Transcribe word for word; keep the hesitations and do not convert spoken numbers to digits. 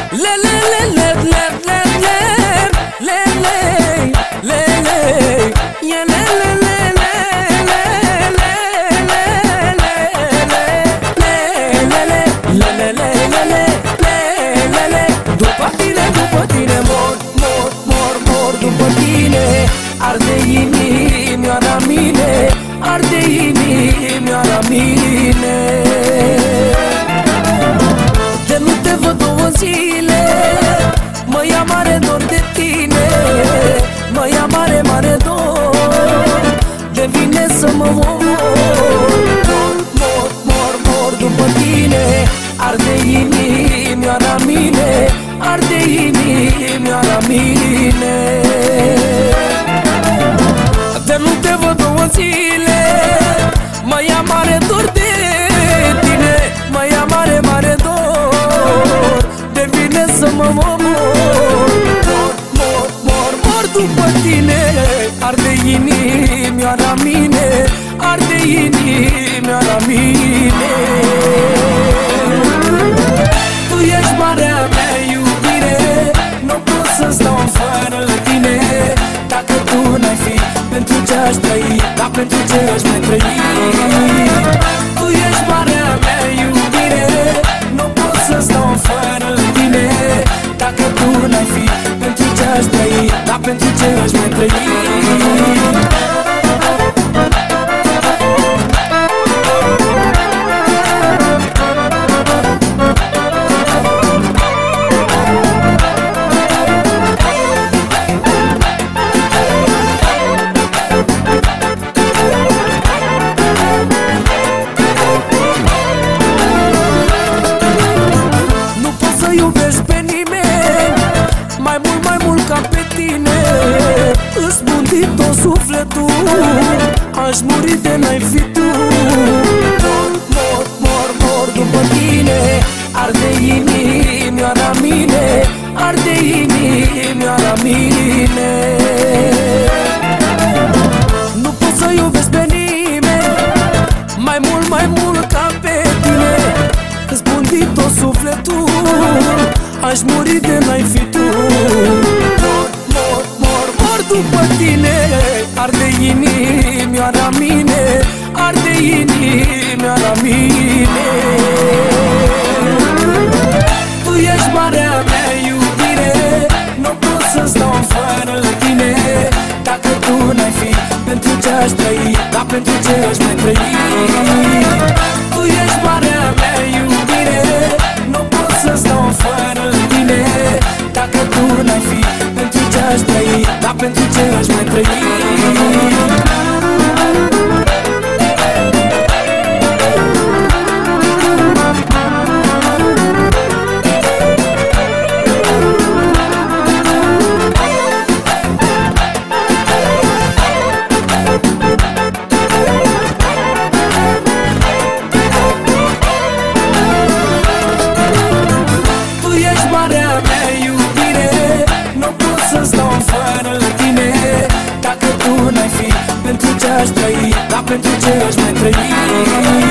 Le le le le le le le le le le le yeah le le le le le le le le le le le le după tine, după tine mor, mor, mor, mor după tine. Arde inimioara mine, arde inimioara mine. De nu te văd două zile, mă ia mare dor de tine, mă ia mare, mare dor, de vine să mă omor. Mor, mor, mor, mor după tine, arde inimioara mine, arde inimioara mine. De nu te văd două zile, mă ia mare dor de tine, mă ia mare, mare dor, de vine să mă omor. Mor, mor, mor, mor după tine, arde inimioara mine, arde inimioara mine. Tu ești marea mea iubire, nu pot să stau fără tine. Dacă tu n-ai fi, pentru ce aș trăi, dar pentru ce aș mai trăi. Tu ești marea mea iubire, nu pot să stau fără tine. Dacă tu n-ai fi, pentru ce aș trăi, dar pentru ce aș mai trăi. Iubești pe nimeni mai mult, mai mult ca pe tine. Îți bundit tot sufletul, aș muri de n-ai fi tu. Mor, mor, mor, mor după tine, arde inimioara mine, arde inimioara mine. Nu pot să iubesc pe nimeni mai mult, mai mult ca pe tine. Îți bundit tot sufletul, aș muri de n-ai fi tu. Mor, mor, mor, mor după tine, arde inimioara mine, arde inimioara mine. Tu ești marea mea iubire, nu pot să stau fără tine. Dacă tu n-ai fi, pentru ce aș trăi, dar pentru ce aș mai trăi. Tu ești marea mea iubire, nu pot să stau fără tine. Dacă tu n-ai fi, pentru ce aș trăi, dar pentru ce aș mai trăi. Pentru ce aș trăi, dar pentru ce aș mai trăi.